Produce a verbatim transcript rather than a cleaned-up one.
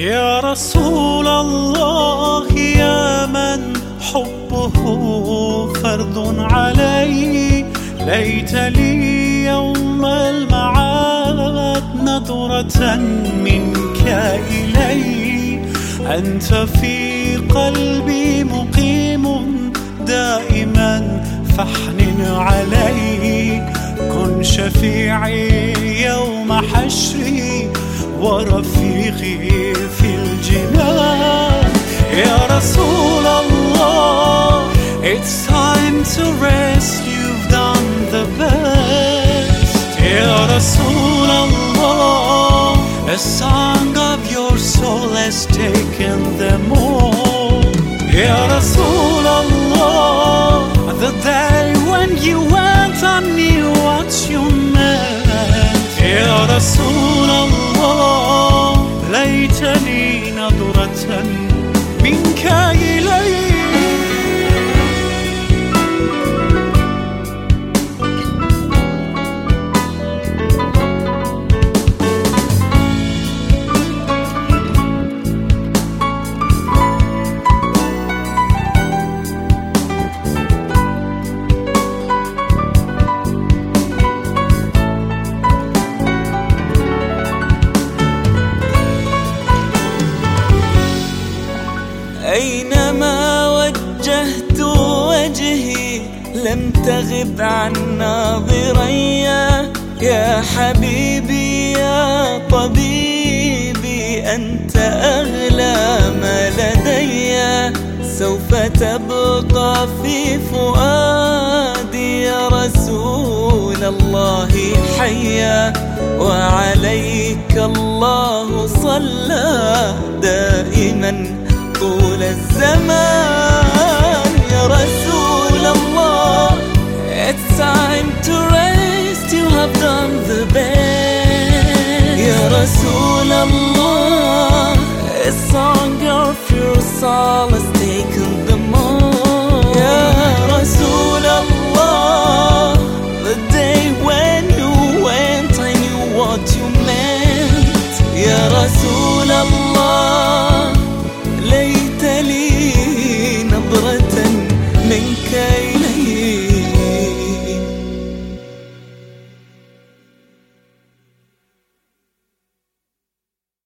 يا رسول الله يا من حبه فرض علي، ليت لي يوم المعاد نظرة منك إلي. أنت في قلبي مقيم دائما فاحنن علي، كن شفيعي يوم حشري ورفيقي في الجنان. يا رسول الله it's time to rest, you've done the best. يا رسول الله a song of your soul has taken them all. يا رسول الله the day when you went I knew what you meant. يا رسول الله ليتني نظرة منك إلي. أينما وجهت وجهي لم تغب عن ناظري، يا حبيبي يا طبيبي أنت أغلى ما لدي. سوف تبقى في فؤادي يا رسول الله حيا، وعليك الله صلى دائما طول الزمان. يا رسول الله it's time to rest, you have done the best. يا رسول الله a song of your soul has taken them all. يا رسول الله the day when you went I knew what you meant. يا رسول الله